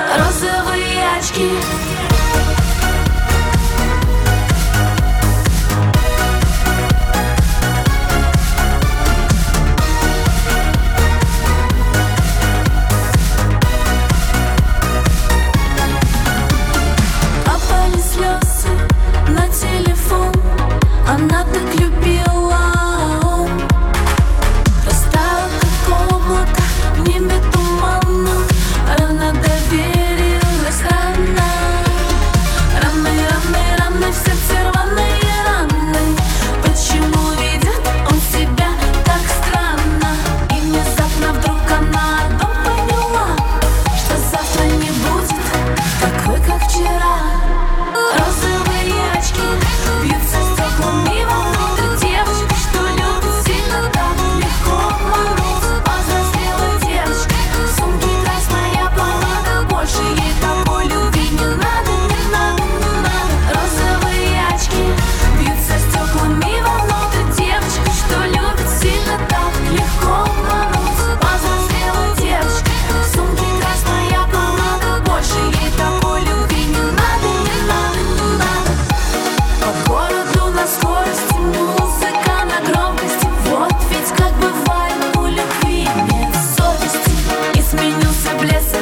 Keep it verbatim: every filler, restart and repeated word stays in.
розовые очки. Опали слезы на телефон, она так любила, он растаял, как облако в небе туманном. Рано доверилась, рано, раны, раны, раны, в сердце рваные раны. Почему ведет он себя так странно? И внезапно вдруг она одно поняла, что завтра не будет такой, как вчера. Розовые очки бьются стеклами вовнутрь. Девочка, что любит сильно, так легко обмануть. Повзрослела девочка, сумки красная помада, больше ей такой любви не надо, не надо, не надо. Розовые очки бьются стеклами вовнутрь. Девочка, что любит сильно, так легко обмануть. Повзрослела девочка, сумки красная помада, больше ей такой любви не надо, не надо, не надо. По городу на скорости, музыка на громкости. Вот ведь как бывает, у любви нет совести. И сменился блеск